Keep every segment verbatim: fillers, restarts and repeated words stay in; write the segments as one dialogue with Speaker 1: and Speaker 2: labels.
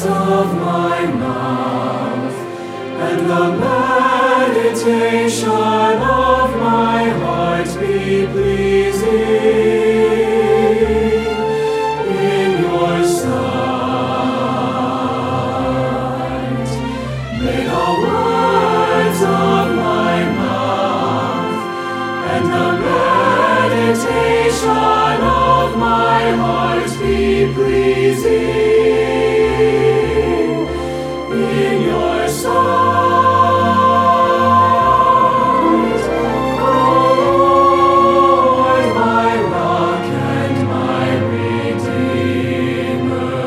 Speaker 1: of my mouth and the meditation of my heart be pleasing in your sight. May the words of my mouth and the meditation of my heart be pleasing in your sight. O Lord, my rock and my redeemer.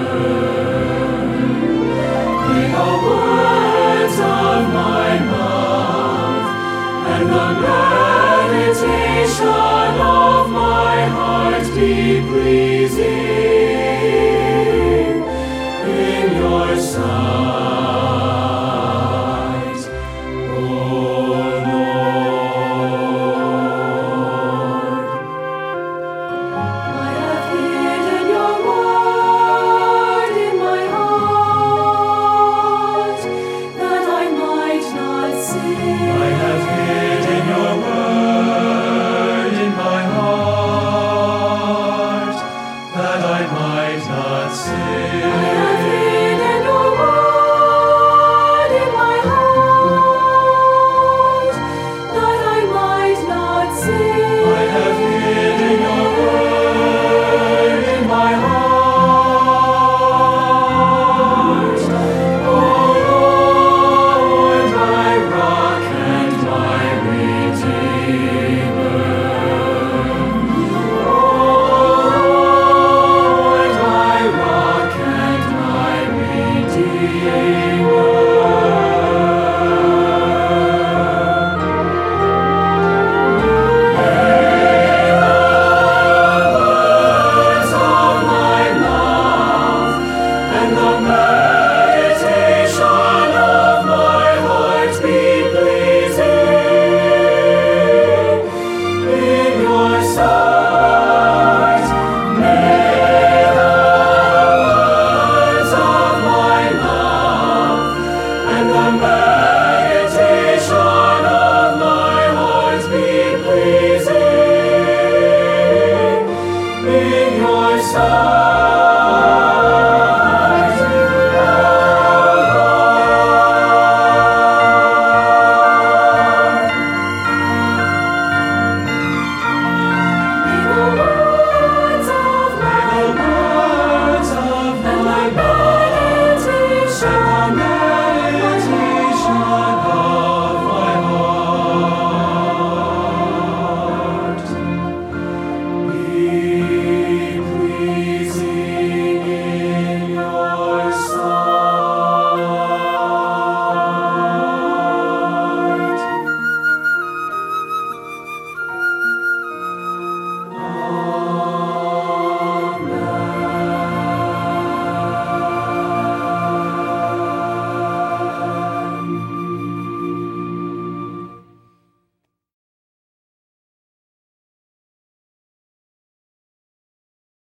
Speaker 1: May the words of my mouth and the meditation of my heart be pleasing